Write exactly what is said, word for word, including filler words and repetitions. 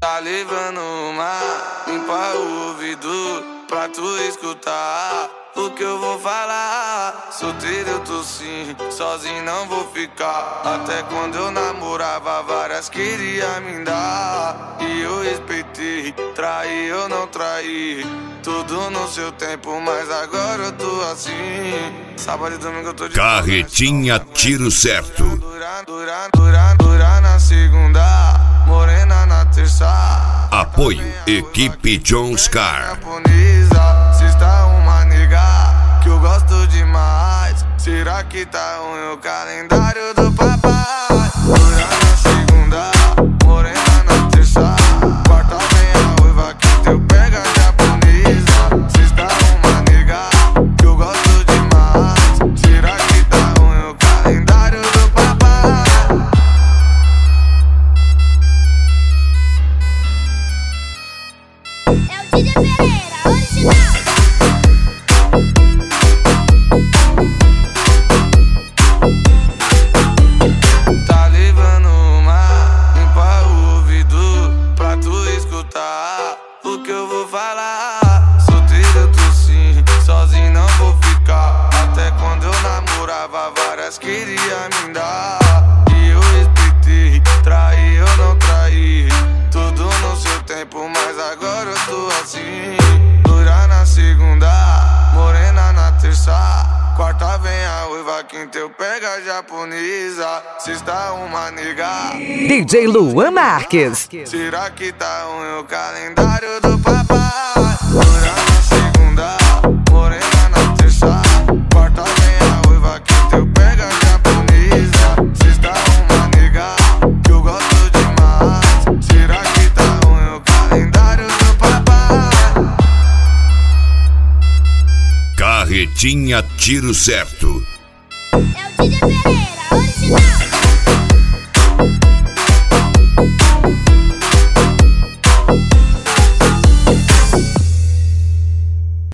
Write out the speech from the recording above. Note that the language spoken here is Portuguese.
Tá levando uma, limpa o ouvido pra tu escutar o que eu vou falar. Solteiro eu tô sim, sozinho não vou ficar. Até quando eu namorava, várias queria me dar. E eu respeitei, traí eu não traí. Tudo no seu tempo, mas agora eu tô assim. Sábado e domingo eu tô de Carretinha Tiro Certo. Dura, dura, dura, dura na segunda, morena na terça. Apoio Equipe Jones Car. Se está uma nega que eu gosto demais, será que tá ruim o calendário do papai? Dura na segunda, morena na terça. Quarta vem a ruiva que teu pega japonesa. Se está uma nega que eu gosto demais, será que tá ruim o calendário do papai? É o D J Pereira, original. Tá levando uma, limpa o ouvido pra tu escutar o que eu vou falar. Solteiro eu tô sim, sozinho não vou ficar. Até quando eu namorava, várias queria me dar. E eu respeitei, traí eu não traí. Tudo no seu tempo, mas agora eu tô assim. Dura na segunda, morena na terça. Quarta vem a ruiva, quinta eu pega japonesa. Sexta uma nega D J Luan Marques. será que tá ruim o calendário do papai? Dura na segunda, morena na terça. Quarta vem a ruiva, quinta eu pega japonesa. Sexta uma nega que eu gosto demais, será que tá ruim o calendário do papai? Carretinha Tiro Certo. É o D J Pereira, original.